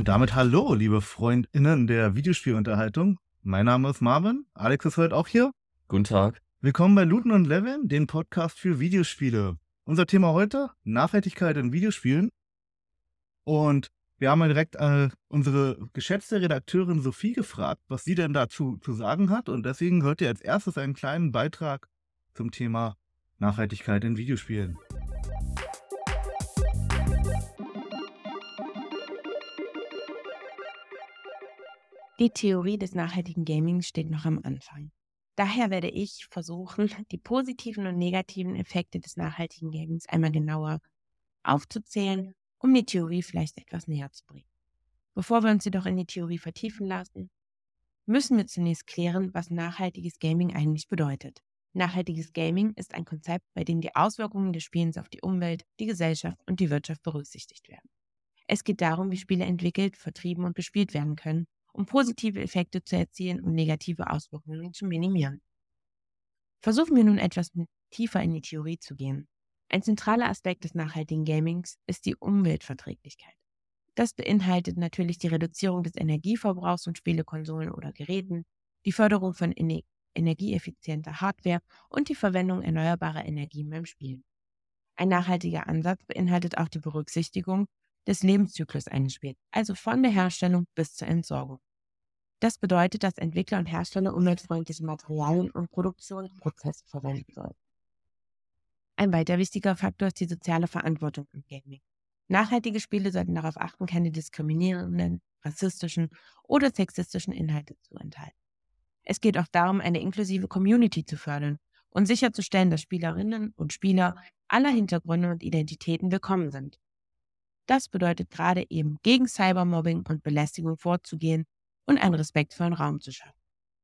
Und damit hallo, liebe FreundInnen der Videospielunterhaltung. Mein Name ist Marvin, Alex ist heute auch hier. Guten Tag. Willkommen bei Looten und Leveln, dem Podcast für Videospiele. Unser Thema heute, Nachhaltigkeit in Videospielen. Und wir haben ja direkt unsere geschätzte Redakteurin Sophie gefragt, was sie denn dazu zu sagen hat. Und deswegen hört ihr als erstes einen kleinen Beitrag zum Thema Nachhaltigkeit in Videospielen. Die Theorie des nachhaltigen Gamings steht noch am Anfang. Daher werde ich versuchen, die positiven und negativen Effekte des nachhaltigen Gamings einmal genauer aufzuzählen, um die Theorie vielleicht etwas näher zu bringen. Bevor wir uns jedoch in die Theorie vertiefen lassen, müssen wir zunächst klären, was nachhaltiges Gaming eigentlich bedeutet. Nachhaltiges Gaming ist ein Konzept, bei dem die Auswirkungen des Spielens auf die Umwelt, die Gesellschaft und die Wirtschaft berücksichtigt werden. Es geht darum, wie Spiele entwickelt, vertrieben und bespielt werden können, um positive Effekte zu erzielen und negative Auswirkungen zu minimieren. Versuchen wir nun etwas tiefer in die Theorie zu gehen. Ein zentraler Aspekt des nachhaltigen Gamings ist die Umweltverträglichkeit. Das beinhaltet natürlich die Reduzierung des Energieverbrauchs von Spielekonsolen oder Geräten, die Förderung von energieeffizienter Hardware und die Verwendung erneuerbarer Energien beim Spielen. Ein nachhaltiger Ansatz beinhaltet auch die Berücksichtigung des Lebenszyklus eines Spiels, also von der Herstellung bis zur Entsorgung. Das bedeutet, dass Entwickler und Hersteller umweltfreundliche Materialien und Produktionsprozesse verwenden sollen. Ein weiter wichtiger Faktor ist die soziale Verantwortung im Gaming. Nachhaltige Spiele sollten darauf achten, keine diskriminierenden, rassistischen oder sexistischen Inhalte zu enthalten. Es geht auch darum, eine inklusive Community zu fördern und sicherzustellen, dass Spielerinnen und Spieler aller Hintergründe und Identitäten willkommen sind. Das bedeutet gerade eben, gegen Cybermobbing und Belästigung vorzugehen und einen respektvollen Raum zu schaffen.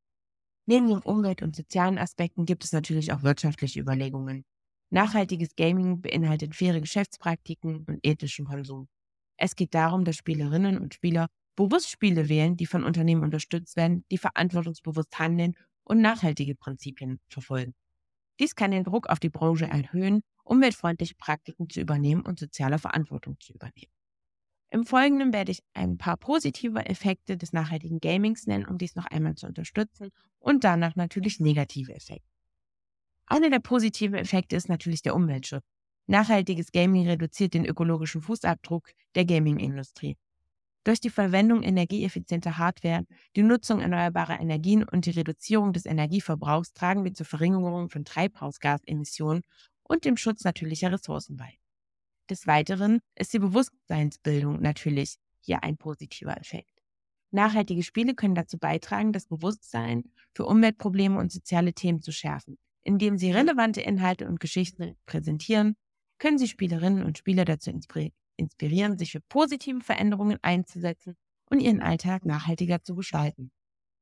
Neben den Umwelt- und sozialen Aspekten gibt es natürlich auch wirtschaftliche Überlegungen. Nachhaltiges Gaming beinhaltet faire Geschäftspraktiken und ethischen Konsum. Es geht darum, dass Spielerinnen und Spieler bewusst Spiele wählen, die von Unternehmen unterstützt werden, die verantwortungsbewusst handeln und nachhaltige Prinzipien verfolgen. Dies kann den Druck auf die Branche erhöhen, umweltfreundliche Praktiken zu übernehmen und soziale Verantwortung zu übernehmen. Im Folgenden werde ich ein paar positive Effekte des nachhaltigen Gamings nennen, um dies noch einmal zu unterstützen, und danach natürlich negative Effekte. Einer der positiven Effekte ist natürlich der Umweltschutz. Nachhaltiges Gaming reduziert den ökologischen Fußabdruck der Gaming-Industrie. Durch die Verwendung energieeffizienter Hardware, die Nutzung erneuerbarer Energien und die Reduzierung des Energieverbrauchs tragen wir zur Verringerung von Treibhausgasemissionen und dem Schutz natürlicher Ressourcen bei. Des Weiteren ist die Bewusstseinsbildung natürlich hier ein positiver Effekt. Nachhaltige Spiele können dazu beitragen, das Bewusstsein für Umweltprobleme und soziale Themen zu schärfen. Indem sie relevante Inhalte und Geschichten präsentieren, können sie Spielerinnen und Spieler dazu inspirieren, sich für positive Veränderungen einzusetzen und ihren Alltag nachhaltiger zu gestalten.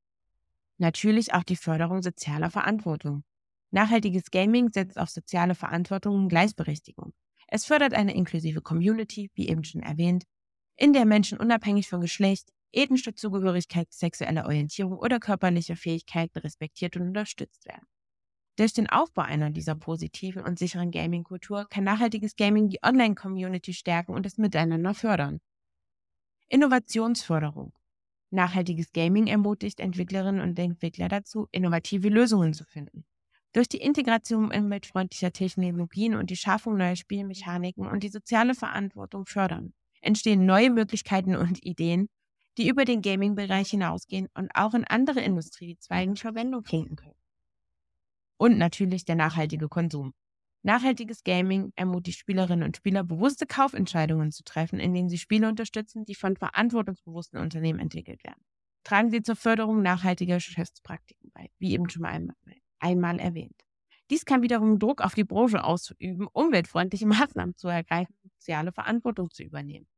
Natürlich auch die Förderung sozialer Verantwortung. Nachhaltiges Gaming setzt auf soziale Verantwortung und Gleichberechtigung. Es fördert eine inklusive Community, wie eben schon erwähnt, in der Menschen unabhängig von Geschlecht, ethnischer Zugehörigkeit, sexueller Orientierung oder körperlicher Fähigkeiten respektiert und unterstützt werden. Durch den Aufbau einer dieser positiven und sicheren Gaming-Kultur kann nachhaltiges Gaming die Online-Community stärken und das Miteinander fördern. Innovationsförderung. Nachhaltiges Gaming ermutigt Entwicklerinnen und Entwickler dazu, innovative Lösungen zu finden. Durch die Integration umweltfreundlicher Technologien und die Schaffung neuer Spielmechaniken und die soziale Verantwortung fördern, entstehen neue Möglichkeiten und Ideen, die über den Gaming-Bereich hinausgehen und auch in andere Industriezweigen Verwendung finden können. Und natürlich der nachhaltige Konsum. Nachhaltiges Gaming ermutigt Spielerinnen und Spieler, bewusste Kaufentscheidungen zu treffen, indem sie Spiele unterstützen, die von verantwortungsbewussten Unternehmen entwickelt werden. Tragen sie zur Förderung nachhaltiger Geschäftspraktiken bei, wie eben schon einmal erwähnt. Dies kann wiederum Druck auf die Branche ausüben, umweltfreundliche Maßnahmen zu ergreifen und soziale Verantwortung zu übernehmen.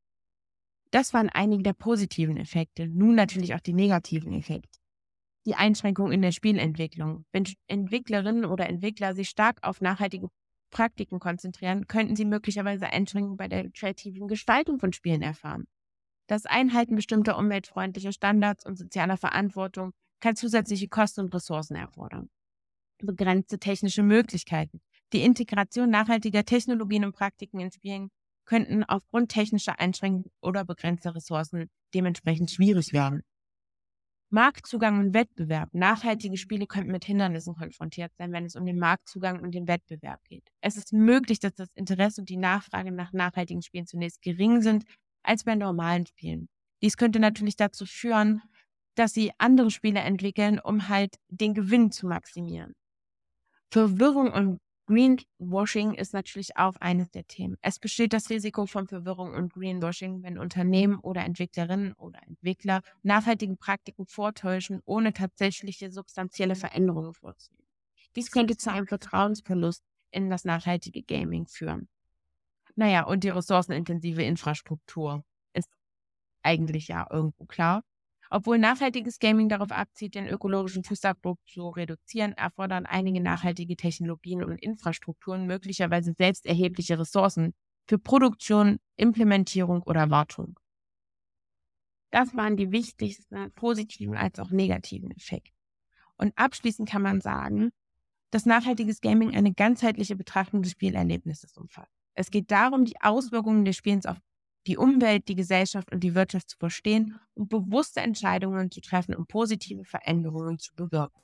Das waren einige der positiven Effekte, nun natürlich auch die negativen Effekte. Die Einschränkung in der Spielentwicklung. Wenn Entwicklerinnen oder Entwickler sich stark auf nachhaltige Praktiken konzentrieren, könnten sie möglicherweise Einschränkungen bei der kreativen Gestaltung von Spielen erfahren. Das Einhalten bestimmter umweltfreundlicher Standards und sozialer Verantwortung kann zusätzliche Kosten und Ressourcen erfordern. Begrenzte technische Möglichkeiten. Die Integration nachhaltiger Technologien und Praktiken in Spielen könnten aufgrund technischer Einschränkungen oder begrenzter Ressourcen dementsprechend schwierig werden. Marktzugang und Wettbewerb. Nachhaltige Spiele könnten mit Hindernissen konfrontiert sein, wenn es um den Marktzugang und den Wettbewerb geht. Es ist möglich, dass das Interesse und die Nachfrage nach nachhaltigen Spielen zunächst gering sind als bei normalen Spielen. Dies könnte natürlich dazu führen, dass sie andere Spiele entwickeln, um halt den Gewinn zu maximieren. Verwirrung und Greenwashing ist natürlich auch eines der Themen. Es besteht das Risiko von Verwirrung und Greenwashing, wenn Unternehmen oder Entwicklerinnen oder Entwickler nachhaltige Praktiken vortäuschen, ohne tatsächliche substanzielle Veränderungen vorzunehmen. Dies könnte zu einem Vertrauensverlust in das nachhaltige Gaming führen. Naja, und die ressourcenintensive Infrastruktur ist eigentlich ja irgendwo klar. Obwohl nachhaltiges Gaming darauf abzielt, den ökologischen Fußabdruck zu reduzieren, erfordern einige nachhaltige Technologien und Infrastrukturen möglicherweise selbst erhebliche Ressourcen für Produktion, Implementierung oder Wartung. Das waren die wichtigsten positiven als auch negativen Effekte. Und abschließend kann man sagen, dass nachhaltiges Gaming eine ganzheitliche Betrachtung des Spielerlebnisses umfasst. Es geht darum, die Auswirkungen des Spielens auf die Umwelt, die Gesellschaft und die Wirtschaft zu verstehen und bewusste Entscheidungen zu treffen, um positive Veränderungen zu bewirken.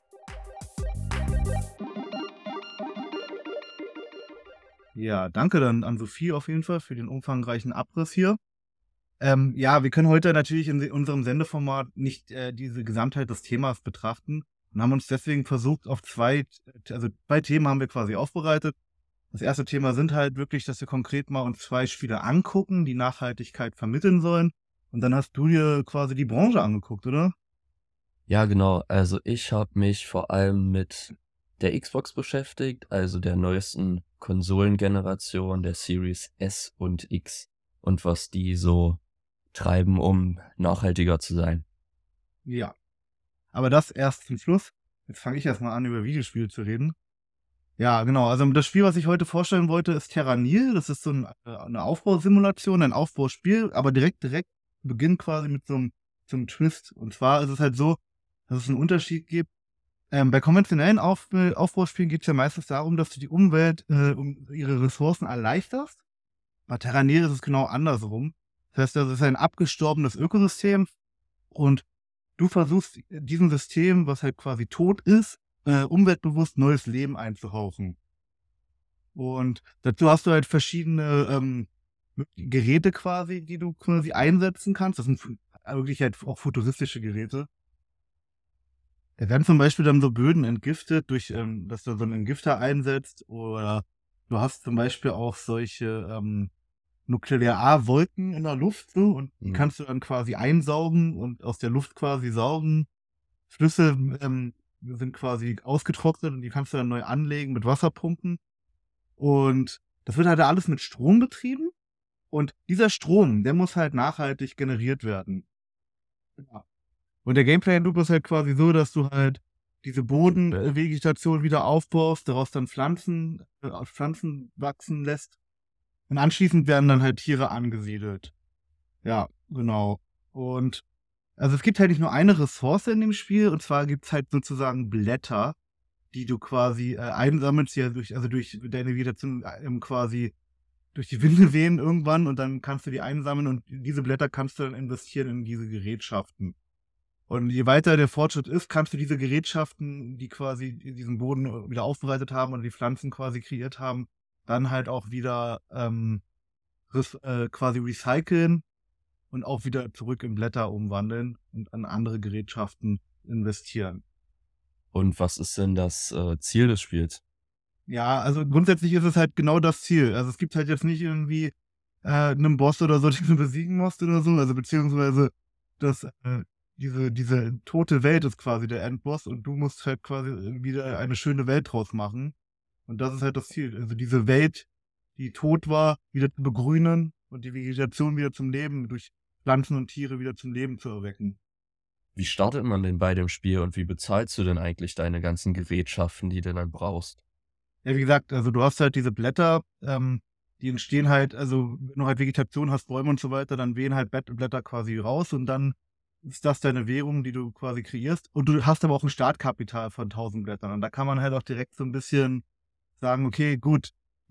Ja, danke dann an Sophie auf jeden Fall für den umfangreichen Abriss hier. Ja, wir können heute natürlich in unserem Sendeformat nicht diese Gesamtheit des Themas betrachten und haben uns deswegen versucht, auf zwei Themen haben wir quasi aufbereitet. Das erste Thema sind halt wirklich, dass wir konkret mal uns 2 Spiele angucken, die Nachhaltigkeit vermitteln sollen. Und dann hast du dir quasi die Branche angeguckt, oder? Ja, genau. Also ich habe mich vor allem mit der Xbox beschäftigt, also der neuesten Konsolengeneration, der Series S und X und was die so treiben, um nachhaltiger zu sein. Ja. Aber das erst zum Schluss. Jetzt fange ich erstmal an, über Videospiele zu reden. Ja, genau. Also das Spiel, was ich heute vorstellen wollte, ist Terranil. Das ist so eine Aufbausimulation, ein Aufbauspiel, aber direkt beginnt quasi mit so einem Twist. Und zwar ist es halt so, dass es einen Unterschied gibt. Bei konventionellen Aufbauspielen geht es ja meistens darum, dass du die Umwelt um ihre Ressourcen erleichterst. Bei Terranil ist es genau andersrum. Das heißt, das ist ein abgestorbenes Ökosystem und du versuchst diesem System, was halt quasi tot ist, umweltbewusst neues Leben einzuhauchen. Und dazu hast du halt verschiedene Geräte quasi, die du quasi einsetzen kannst. Das sind wirklich halt auch futuristische Geräte. Da werden zum Beispiel dann so Böden entgiftet, durch dass du so einen Entgifter einsetzt. Oder du hast zum Beispiel auch solche Nuklearwolken in der Luft so, und die kannst du dann quasi einsaugen und aus der Luft quasi saugen. Flüsse sind quasi ausgetrocknet und die kannst du dann neu anlegen mit Wasserpumpen. Und das wird halt alles mit Strom betrieben. Und dieser Strom, der muss halt nachhaltig generiert werden. Ja. Und der Gameplay-Loop ist halt quasi so, dass du halt diese Bodenvegetation wieder aufbaust, daraus dann Pflanzen wachsen lässt. Und anschließend werden dann halt Tiere angesiedelt. Ja, genau. Und also es gibt halt nicht nur eine Ressource in dem Spiel, und zwar gibt es halt sozusagen Blätter, die du quasi einsammelst, ja durch deine Vegetation quasi durch die Winde wehen irgendwann, und dann kannst du die einsammeln und diese Blätter kannst du dann investieren in diese Gerätschaften. Und je weiter der Fortschritt ist, kannst du diese Gerätschaften, die quasi diesen Boden wieder aufbereitet haben und die Pflanzen quasi kreiert haben, dann halt auch wieder quasi recyceln und auch wieder zurück in Blätter umwandeln und an andere Gerätschaften investieren. Und was ist denn das Ziel des Spiels? Ja, also grundsätzlich ist es halt genau das Ziel. Also es gibt halt jetzt nicht irgendwie einen Boss oder so, den du besiegen musst oder so, also beziehungsweise das diese tote Welt ist quasi der Endboss und du musst halt quasi wieder eine schöne Welt draus machen. Und das ist halt das Ziel. Also diese Welt, die tot war, wieder zu begrünen und die Vegetation wieder zum Leben durch Pflanzen und Tiere wieder zum Leben zu erwecken. Wie startet man denn bei dem Spiel und wie bezahlst du denn eigentlich deine ganzen Gerätschaften, die du dann brauchst? Ja, wie gesagt, also du hast halt diese Blätter, die entstehen halt, also wenn du halt Vegetation hast, Bäume und so weiter, dann wehen halt Blätter quasi raus und dann ist das deine Währung, die du quasi kreierst. Und du hast aber auch ein Startkapital von 1000 Blättern. Und da kann man halt auch direkt so ein bisschen sagen, okay, gut,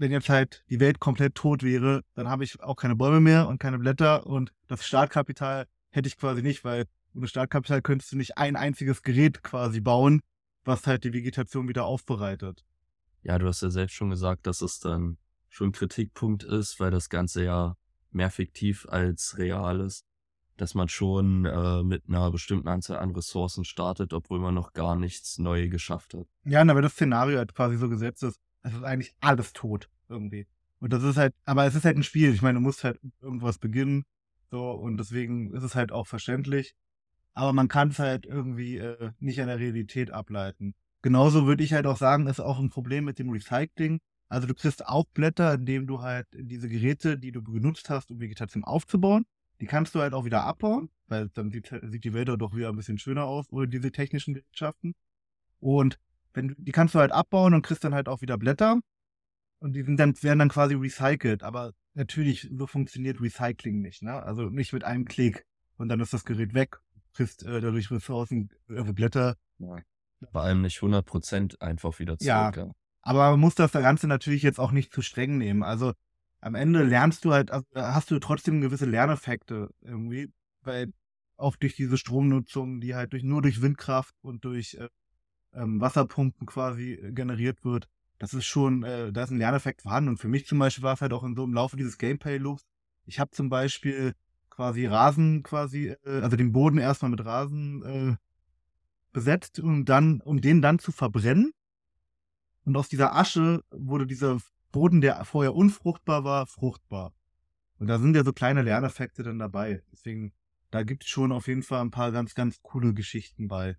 wenn jetzt halt die Welt komplett tot wäre, dann habe ich auch keine Bäume mehr und keine Blätter und das Startkapital hätte ich quasi nicht, weil ohne Startkapital könntest du nicht ein einziges Gerät quasi bauen, was halt die Vegetation wieder aufbereitet. Ja, du hast ja selbst schon gesagt, dass es dann schon ein Kritikpunkt ist, weil das Ganze ja mehr fiktiv als real ist, dass man schon mit einer bestimmten Anzahl an Ressourcen startet, obwohl man noch gar nichts Neues geschafft hat. Ja, aber das Szenario halt quasi so gesetzt ist, es ist eigentlich alles tot irgendwie. Und das ist halt, aber es ist halt ein Spiel. Ich meine, du musst halt irgendwas beginnen, so, und deswegen ist es halt auch verständlich. Aber man kann es halt irgendwie nicht an der Realität ableiten. Genauso würde ich halt auch sagen, ist auch ein Problem mit dem Recycling. Also du kriegst auch Blätter, indem du halt diese Geräte, die du benutzt hast, um Vegetation aufzubauen, die kannst du halt auch wieder abbauen, weil dann sieht die Welt doch wieder ein bisschen schöner aus, ohne diese technischen Gerätschaften. Und die kannst du halt abbauen und kriegst dann halt auch wieder Blätter. Und werden dann quasi recycelt. Aber natürlich, so funktioniert Recycling nicht, ne? Also nicht mit einem Klick. Und dann ist das Gerät weg, kriegst dadurch Ressourcen, Blätter. Ja. Vor allem nicht 100% einfach wieder Ja, zurück. Ja. aber man muss das Ganze natürlich jetzt auch nicht zu streng nehmen. Also am Ende lernst du halt, also hast du trotzdem gewisse Lerneffekte irgendwie, weil auch durch diese Stromnutzung, die halt nur durch Windkraft und durch Wasserpumpen quasi generiert wird, das ist schon, da ist ein Lerneffekt vorhanden. Und für mich zum Beispiel war es halt auch in so im Laufe dieses Gameplay-Loops, ich habe zum Beispiel quasi Rasen also den Boden erstmal mit Rasen besetzt und dann, um den dann zu verbrennen. Und aus dieser Asche wurde dieser Boden, der vorher unfruchtbar war, fruchtbar. Und da sind ja so kleine Lerneffekte dann dabei. Deswegen, da gibt es schon auf jeden Fall ein paar ganz, ganz coole Geschichten bei.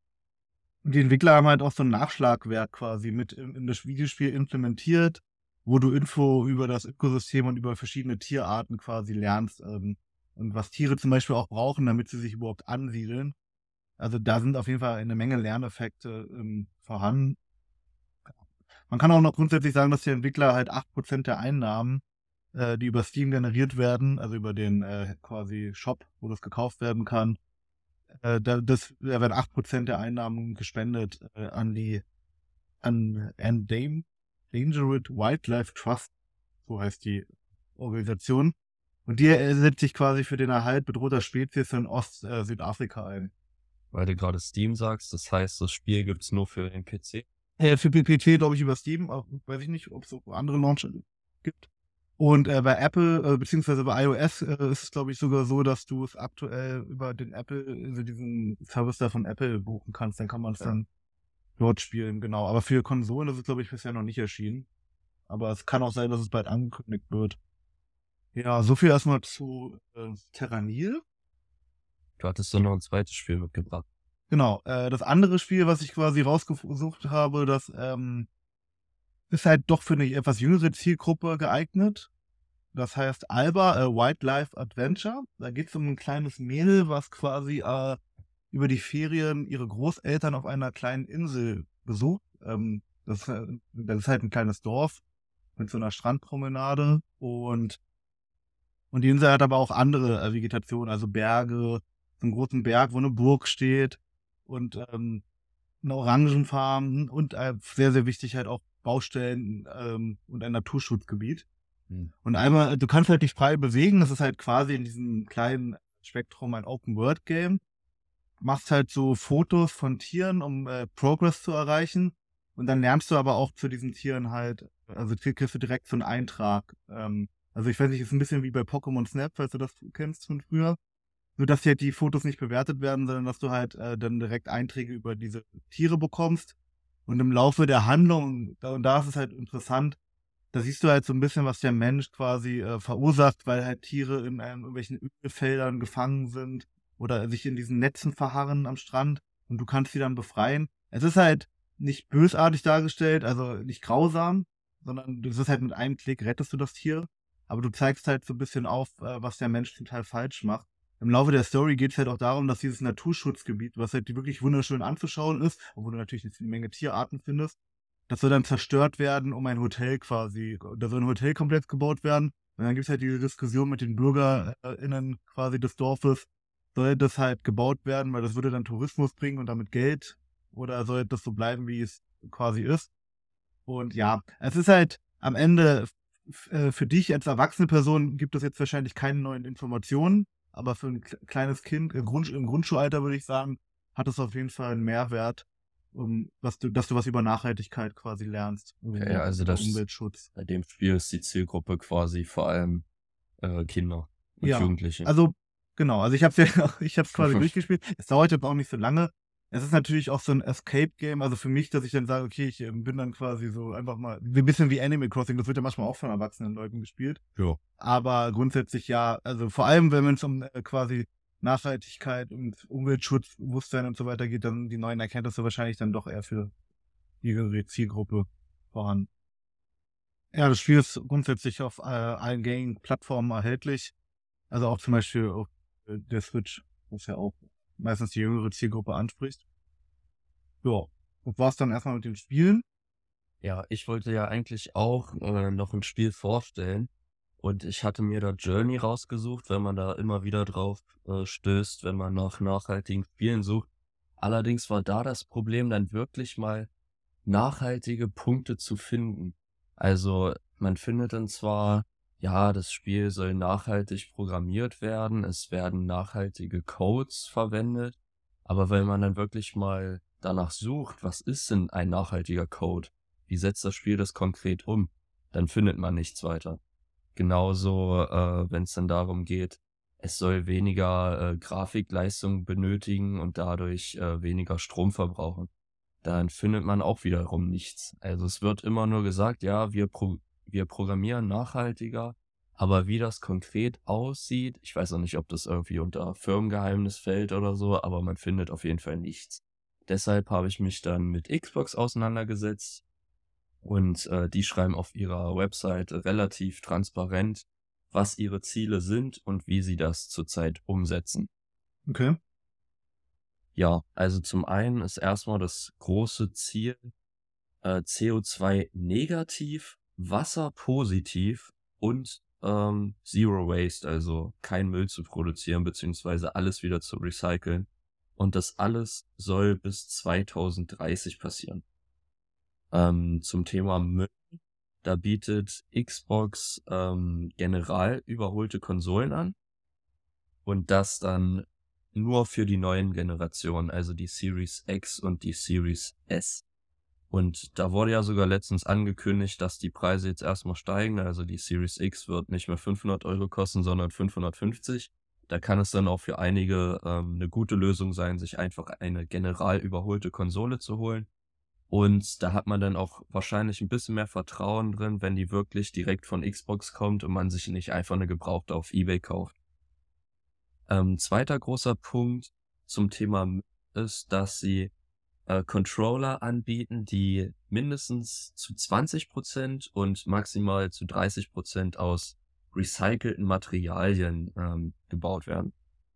Und die Entwickler haben halt auch so ein Nachschlagwerk quasi mit in das Videospiel implementiert, wo du Info über das Ökosystem und über verschiedene Tierarten quasi lernst. Und was Tiere zum Beispiel auch brauchen, damit sie sich überhaupt ansiedeln. Also da sind auf jeden Fall eine Menge Lerneffekte vorhanden. Man kann auch noch grundsätzlich sagen, dass die Entwickler halt 8% der Einnahmen, die über Steam generiert werden, also über den quasi Shop, wo das gekauft werden kann, da werden 8% der Einnahmen gespendet an Endangered Wildlife Trust, so heißt die Organisation. Und die setzt sich quasi für den Erhalt bedrohter Spezies in Südafrika ein. Weil du gerade Steam sagst, das heißt, das Spiel gibt es nur für den PC? Für PC, glaube ich, über Steam, auch, weiß ich nicht, ob es so andere Launcher gibt. Und bei Apple, beziehungsweise bei iOS, ist es, glaube ich, sogar so, dass du es aktuell über den also diesen Service da von Apple buchen kannst. Dann kann man es dann dort spielen, genau. Aber für Konsolen ist es, glaube ich, bisher noch nicht erschienen. Aber es kann auch sein, dass es bald angekündigt wird. Ja, so viel erstmal zu Terranil. Du hattest doch noch ein zweites Spiel mitgebracht. Genau, das andere Spiel, was ich quasi rausgesucht habe, das ist halt doch für eine etwas jüngere Zielgruppe geeignet. Das heißt Alba, a Wildlife Adventure. Da geht es um ein kleines Mädel, was quasi über die Ferien ihre Großeltern auf einer kleinen Insel besucht. Das ist halt ein kleines Dorf mit so einer Strandpromenade und die Insel hat aber auch andere Vegetation, also Berge, so einen großen Berg, wo eine Burg steht und eine Orangenfarm und sehr, sehr wichtig halt auch Baustellen und ein Naturschutzgebiet. Und einmal, du kannst halt dich frei bewegen, das ist halt quasi in diesem kleinen Spektrum ein Open-World-Game. Machst halt so Fotos von Tieren, um Progress zu erreichen. Und dann lernst du aber auch zu diesen Tieren halt, also kriegst du direkt so einen Eintrag. Also ich weiß nicht, ist ein bisschen wie bei Pokémon Snap, falls du das kennst von früher. Nur dass halt die Fotos nicht bewertet werden, sondern dass du halt dann direkt Einträge über diese Tiere bekommst. Und im Laufe der Handlung, und da ist es halt interessant, da siehst du halt so ein bisschen, was der Mensch quasi verursacht, weil halt Tiere in irgendwelchen Ölfeldern gefangen sind oder sich in diesen Netzen verharren am Strand und du kannst sie dann befreien. Es ist halt nicht bösartig dargestellt, also nicht grausam, sondern es ist halt mit einem Klick rettest du das Tier, aber du zeigst halt so ein bisschen auf, was der Mensch total falsch macht. Im Laufe der Story geht es halt auch darum, dass dieses Naturschutzgebiet, was halt wirklich wunderschön anzuschauen ist, obwohl du natürlich eine Menge Tierarten findest, das soll dann zerstört werden, um ein Hotel quasi, da soll ein Hotelkomplex gebaut werden. Und dann gibt es halt diese Diskussion mit den BürgerInnen quasi des Dorfes, soll das halt gebaut werden, weil das würde dann Tourismus bringen und damit Geld, oder soll das so bleiben, wie es quasi ist? Und ja, es ist halt am Ende für dich als erwachsene Person gibt es jetzt wahrscheinlich keine neuen Informationen, aber für ein kleines Kind im Grundschulalter würde ich sagen, hat es auf jeden Fall einen Mehrwert, dass du was über Nachhaltigkeit quasi lernst, Okay, also über das Umweltschutz. bei dem Spiel ist die Zielgruppe quasi vor allem Kinder und Ja, Jugendliche. also genau, also ich habe es quasi durchgespielt. Es dauert jetzt auch nicht so lange. Es ist natürlich auch so ein Escape-Game, also für mich, dass ich dann sage, okay, ich bin dann quasi so einfach mal ein bisschen wie Animal Crossing, das wird ja manchmal auch von erwachsenen Leuten gespielt. Ja. Aber grundsätzlich ja, also vor allem, wenn es um quasi Nachhaltigkeit und Umweltschutzbewusstsein und so weiter geht, dann die neuen Erkenntnisse wahrscheinlich dann doch eher für die jüngere Zielgruppe vorhanden. Ja, das Spiel ist grundsätzlich auf allen gängigen Plattformen erhältlich. Also auch zum Beispiel auf der Switch, was ja auch meistens die jüngere Zielgruppe anspricht. Ja, das war's dann erstmal mit den Spielen. Ja, ich wollte ja eigentlich auch noch ein Spiel vorstellen und ich hatte mir da Journey rausgesucht, wenn man da immer wieder drauf stößt, wenn man nach nachhaltigen Spielen sucht. Allerdings war da das Problem, dann wirklich mal nachhaltige Punkte zu finden. Also man findet dann zwar, ja, das Spiel soll nachhaltig programmiert werden, es werden nachhaltige Codes verwendet, aber wenn man dann wirklich mal danach sucht, was ist denn ein nachhaltiger Code? Wie setzt das Spiel das konkret um? Dann findet man nichts weiter. Genauso, wenn es dann darum geht, es soll weniger Grafikleistung benötigen und dadurch weniger Strom verbrauchen. Dann findet man auch wiederum nichts. Also es wird immer nur gesagt, ja, wir programmieren nachhaltiger, aber wie das konkret aussieht, ich weiß auch nicht, ob das irgendwie unter Firmengeheimnis fällt oder so, aber man findet auf jeden Fall nichts. Deshalb habe ich mich dann mit Xbox auseinandergesetzt und die schreiben auf ihrer Website relativ transparent, was ihre Ziele sind und wie sie das zurzeit umsetzen. Okay. Ja, also zum einen ist erstmal das große Ziel, CO2 negativ, Wasser positiv und Zero Waste, also kein Müll zu produzieren, beziehungsweise alles wieder zu recyceln. Und das alles soll bis 2030 passieren. Zum Thema Müll, da bietet Xbox general überholte Konsolen an und das dann nur für die neuen Generationen, also die Series X und die Series S. Und da wurde ja sogar letztens angekündigt, dass die Preise jetzt erstmal steigen. Also die Series X wird nicht mehr 500 € kosten, sondern 550. Da kann es dann auch für einige eine gute Lösung sein, sich einfach eine general überholte Konsole zu holen. Und da hat man dann auch wahrscheinlich ein bisschen mehr Vertrauen drin, wenn die wirklich direkt von Xbox kommt und man sich nicht einfach eine gebrauchte auf eBay kauft. Zweiter großer Punkt zum Thema ist, dass sie Controller anbieten, die mindestens zu 20% und maximal zu 30% aus recycelten Materialien gebaut werden.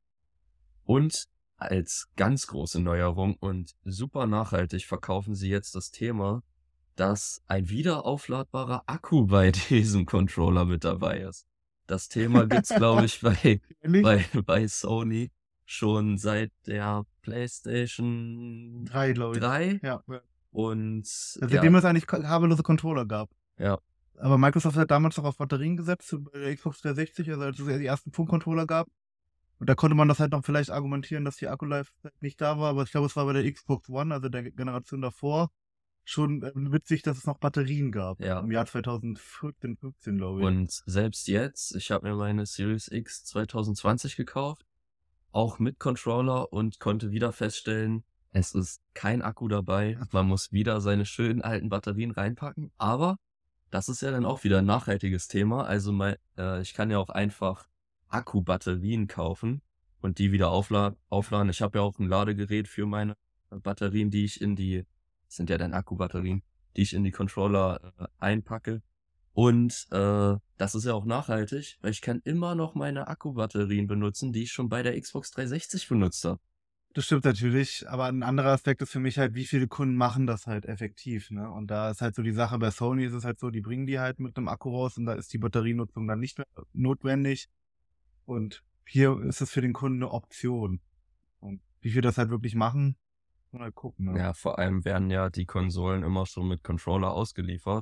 Und als ganz große Neuerung und super nachhaltig verkaufen sie jetzt das Thema, dass ein wiederaufladbarer Akku bei diesem Controller mit dabei ist. Das Thema gibt's, glaube ich, bei Sony schon seit der PlayStation 3, glaube ich. 3 Ja. und Seitdem es eigentlich kabellose Controller gab. ja, Aber Microsoft hat damals noch auf Batterien gesetzt, bei der Xbox 360, also als es die ersten Funkcontroller gab. Und da konnte man das halt noch vielleicht argumentieren, dass die Akku-Life nicht da war, aber ich glaube, es war bei der Xbox One, also der Generation davor, schon witzig, dass es noch Batterien gab. Ja. Im Jahr 2014, 15, glaube ich. Und selbst jetzt, ich habe mir meine Series X 2020 gekauft, auch mit Controller und konnte wieder feststellen, es ist kein Akku dabei. Man muss wieder seine schönen alten Batterien reinpacken. Aber das ist ja dann auch wieder ein nachhaltiges Thema. Also ich kann ja auch einfach Akkubatterien kaufen und die wieder aufladen. Ich habe ja auch ein Ladegerät für meine Batterien, die ich sind ja dann Akkubatterien, die ich in die Controller einpacke. Und das ist ja auch nachhaltig, weil ich kann immer noch meine Akkubatterien benutzen, die ich schon bei der Xbox 360 benutzt habe. Das stimmt natürlich, aber ein anderer Aspekt ist für mich halt, wie viele Kunden machen das halt effektiv, ne? Und da ist halt so die Sache, bei Sony ist es halt so, die bringen die halt mit einem Akku raus und da ist die Batterienutzung dann nicht mehr notwendig. Und hier ist es für den Kunden eine Option. Und wie viel das halt wirklich machen, muss man halt gucken, ne? Ja, vor allem werden ja die Konsolen immer schon mit Controller ausgeliefert.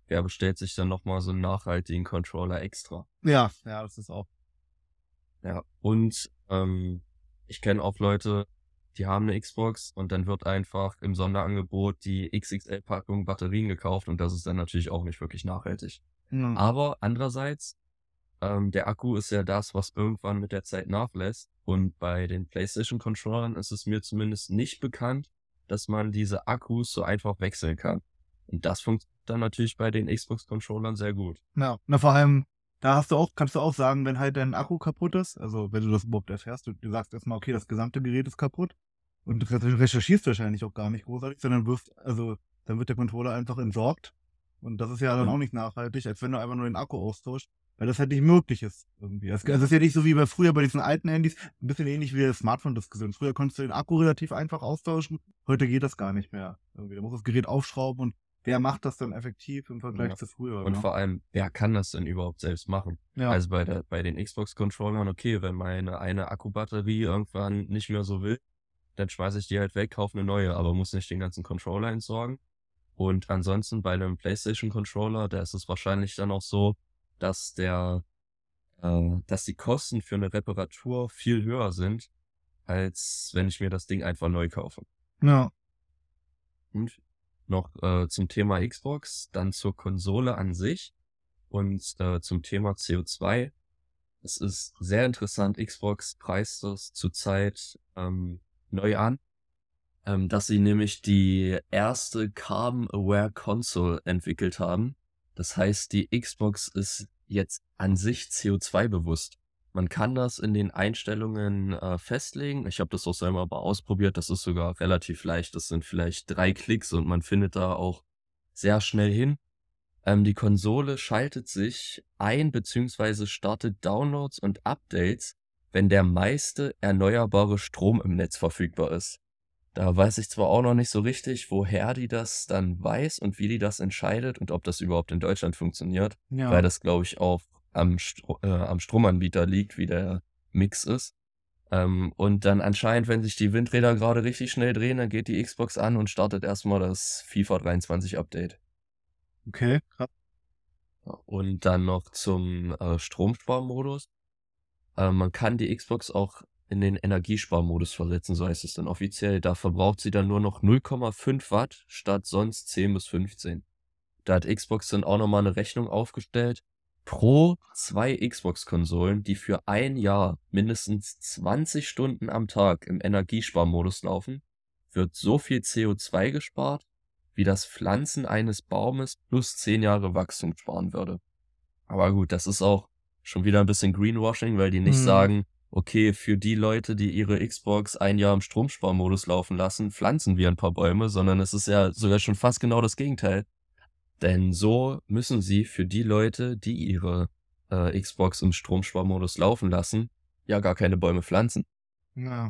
wer bestellt sich dann nochmal so einen nachhaltigen Controller extra? Ja, das ist auch. Ja, und ich kenne auch Leute, die haben eine Xbox und dann wird einfach im Sonderangebot die XXL-Packung Batterien gekauft und das ist dann natürlich auch nicht wirklich nachhaltig. Ja. Aber andererseits, der Akku ist ja das, was irgendwann mit der Zeit nachlässt und bei den PlayStation-Controllern ist es mir zumindest nicht bekannt, dass man diese Akkus so einfach wechseln kann. Und das funktioniert dann natürlich bei den Xbox-Controllern sehr gut. Ja, vor allem, da kannst du auch sagen, wenn halt dein Akku kaputt ist, also wenn du das überhaupt erfährst, du sagst erstmal, okay, das gesamte Gerät ist kaputt und du recherchierst wahrscheinlich auch gar nicht großartig, sondern dann wird der Controller einfach entsorgt und das ist ja dann Und auch nicht nachhaltig, als wenn du einfach nur den Akku austauschst, weil das halt nicht möglich ist irgendwie. Es ist ja nicht so wie früher bei diesen alten Handys, ein bisschen ähnlich wie das Smartphone-Diskussion. Früher konntest du den Akku relativ einfach austauschen, heute geht das gar nicht mehr. Irgendwie. Da musst du das Gerät aufschrauben und wer macht das dann effektiv im Vergleich Ja. zu früher? Und Ne? vor allem, wer kann das denn überhaupt selbst machen? Ja, Also bei den Xbox-Controllern, okay, wenn meine eine Akkubatterie irgendwann nicht mehr so will, dann schmeiße ich die halt weg, kaufe eine neue, aber muss nicht den ganzen Controller entsorgen. Und ansonsten bei einem PlayStation-Controller, da ist es wahrscheinlich dann auch so, dass dass die Kosten für eine Reparatur viel höher sind, als wenn ich mir das Ding einfach neu kaufe. ja, Und noch zum Thema Xbox, dann zur Konsole an sich und zum Thema CO2. Es ist sehr interessant, Xbox preist das zurzeit neu an, dass sie nämlich die erste Carbon-Aware Console entwickelt haben. Das heißt, die Xbox ist jetzt an sich CO2-bewusst. Man kann das in den Einstellungen festlegen. Ich habe das auch selber mal ausprobiert. Das ist sogar relativ leicht. Das sind vielleicht 3 Klicks und man findet da auch sehr schnell hin. Die Konsole schaltet sich ein bzw. startet Downloads und Updates, wenn der meiste erneuerbare Strom im Netz verfügbar ist. Da weiß ich zwar auch noch nicht so richtig, woher die das dann weiß und wie die das entscheidet und ob das überhaupt in Deutschland funktioniert, ja. weil das, glaube ich, auch am Stromanbieter liegt, wie der Mix ist. Und dann anscheinend, wenn sich die Windräder gerade richtig schnell drehen, dann geht die Xbox an und startet erstmal das FIFA 23 Update. Okay, krass. Und dann noch zum Stromsparmodus. Man kann die Xbox auch in den Energiesparmodus versetzen, so heißt es dann offiziell. Da verbraucht sie dann nur noch 0,5 Watt statt sonst 10 bis 15. Da hat Xbox dann auch nochmal eine Rechnung aufgestellt. Pro 2 Xbox-Konsolen, die für ein Jahr mindestens 20 Stunden am Tag im Energiesparmodus laufen, wird so viel CO2 gespart, wie das Pflanzen eines Baumes plus 10 Jahre Wachstum sparen würde. Aber gut, das ist auch schon wieder ein bisschen Greenwashing, weil die nicht sagen, okay, für die Leute, die ihre Xbox ein Jahr im Stromsparmodus laufen lassen, pflanzen wir ein paar Bäume, sondern es ist ja sogar schon fast genau das Gegenteil. Denn so müssen sie für die Leute, die ihre Xbox im Stromsparmodus laufen lassen, ja gar keine Bäume pflanzen. Ja.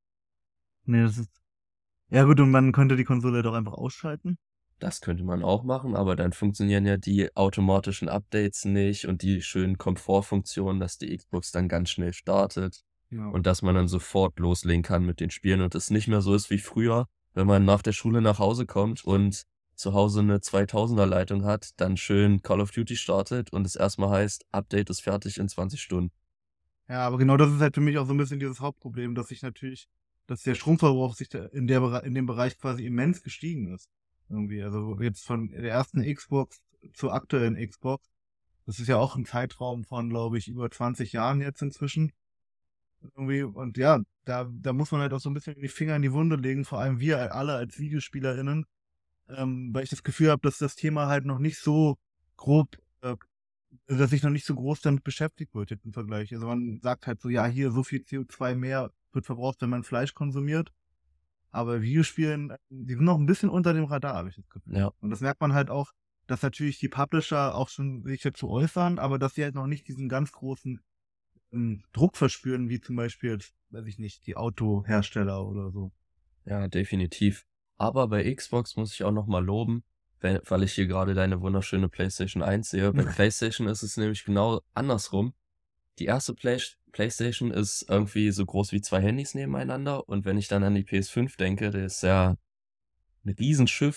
Nee, das ist. Ja, gut, und man könnte die Konsole doch einfach ausschalten. Das könnte man auch machen, aber dann funktionieren ja die automatischen Updates nicht und die schönen Komfortfunktionen, dass die Xbox dann ganz schnell startet Ja. und dass man dann sofort loslegen kann mit den Spielen und es nicht mehr so ist wie früher, wenn man nach der Schule nach Hause kommt und zu Hause eine 2000er Leitung hat, dann schön Call of Duty startet und es erstmal heißt, Update ist fertig in 20 Stunden. Ja, aber genau das ist halt für mich auch so ein bisschen dieses Hauptproblem, dass der Stromverbrauch in dem Bereich quasi immens gestiegen ist. Irgendwie. Also jetzt von der ersten Xbox zur aktuellen Xbox. Das ist ja auch ein Zeitraum von, glaube ich, über 20 Jahren jetzt inzwischen. Irgendwie. Und ja, da muss man halt auch so ein bisschen die Finger in die Wunde legen, vor allem wir alle als VideospielerInnen, weil ich das Gefühl habe, dass das Thema halt noch nicht so grob, dass sich noch nicht so groß damit beschäftigt wird jetzt im Vergleich. Also man sagt halt so, ja, hier so viel CO2 mehr wird verbraucht, wenn man Fleisch konsumiert. Aber Videospielen, die sind noch ein bisschen unter dem Radar, habe ich das Gefühl. Ja. Und das merkt man halt auch, dass natürlich die Publisher auch schon sich dazu äußern, aber dass sie halt noch nicht diesen ganz großen Druck verspüren, wie zum Beispiel jetzt, weiß ich nicht, die Autohersteller oder so. Ja, definitiv. Aber bei Xbox muss ich auch nochmal loben, weil ich hier gerade deine wunderschöne PlayStation 1 sehe. Bei PlayStation ist es nämlich genau andersrum. Die erste PlayStation ist irgendwie so groß wie 2 Handys nebeneinander und wenn ich dann an die PS5 denke, der ist ja ein Riesenschiff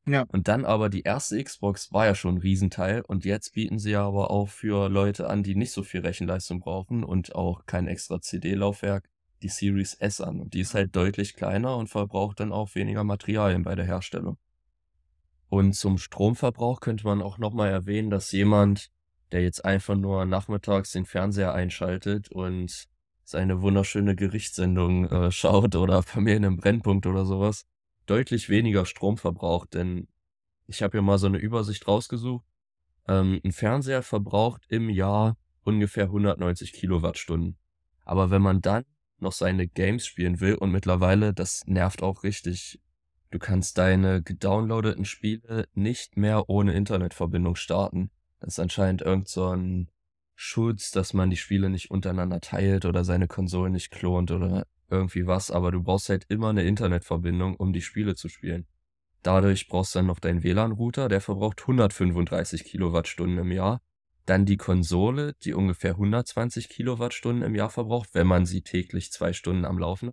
Ja. Und dann aber die erste Xbox war ja schon ein Riesenteil und jetzt bieten sie ja aber auch für Leute an, die nicht so viel Rechenleistung brauchen und auch kein extra CD-Laufwerk, die Series S an. Und die ist halt deutlich kleiner und verbraucht dann auch weniger Materialien bei der Herstellung. Und zum Stromverbrauch könnte man auch nochmal erwähnen, dass jemand, der jetzt einfach nur nachmittags den Fernseher einschaltet und seine wunderschöne Gerichtssendung schaut oder Familien im Brennpunkt oder sowas, deutlich weniger Strom verbraucht. Denn ich habe hier mal so eine Übersicht rausgesucht. Ein Fernseher verbraucht im Jahr ungefähr 190 Kilowattstunden. Aber wenn man dann noch seine Games spielen will und mittlerweile, das nervt auch richtig, du kannst deine gedownloadeten Spiele nicht mehr ohne Internetverbindung starten. Das ist anscheinend irgend so ein Schutz, dass man die Spiele nicht untereinander teilt oder seine Konsolen nicht klont oder irgendwie was, aber du brauchst halt immer eine Internetverbindung, um die Spiele zu spielen. Dadurch brauchst du dann noch deinen WLAN-Router, der verbraucht 135 Kilowattstunden im Jahr. Dann die Konsole, die ungefähr 120 Kilowattstunden im Jahr verbraucht, wenn man sie täglich 2 Stunden am Laufen hat.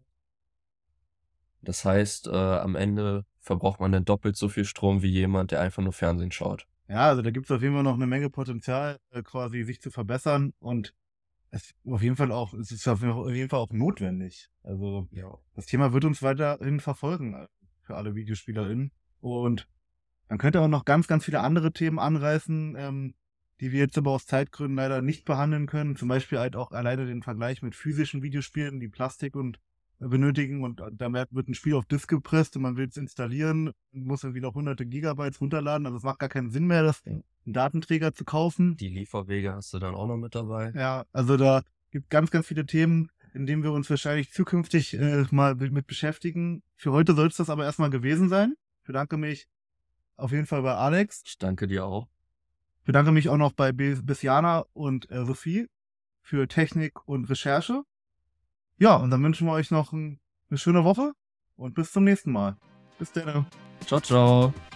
Das heißt, am Ende verbraucht man dann doppelt so viel Strom wie jemand, der einfach nur Fernsehen schaut. Ja, also da gibt es auf jeden Fall noch eine Menge Potenzial, quasi sich zu verbessern und es ist auf jeden Fall auch notwendig. Also Ja. das Thema wird uns weiterhin verfolgen für alle VideospielerInnen. Und man könnte auch noch ganz, ganz viele andere Themen anreißen, die wir jetzt aber aus Zeitgründen leider nicht behandeln können. Zum Beispiel halt auch alleine den Vergleich mit physischen Videospielen, die Plastik und benötigen und da wird ein Spiel auf Disk gepresst und man will es installieren, muss irgendwie noch hunderte Gigabytes runterladen. Also es macht gar keinen Sinn mehr, das einen Datenträger zu kaufen. Die Lieferwege hast du dann auch noch mit dabei. Ja, also da gibt ganz, ganz viele Themen, in denen wir uns wahrscheinlich zukünftig mal mit beschäftigen. Für heute soll es das aber erstmal gewesen sein. Ich bedanke mich auf jeden Fall bei Alex. Ich danke dir auch. Ich bedanke mich auch noch bei Besiana und Sophie für Technik und Recherche. Ja, und dann wünschen wir euch noch eine schöne Woche und bis zum nächsten Mal. Bis dann. Ciao, ciao.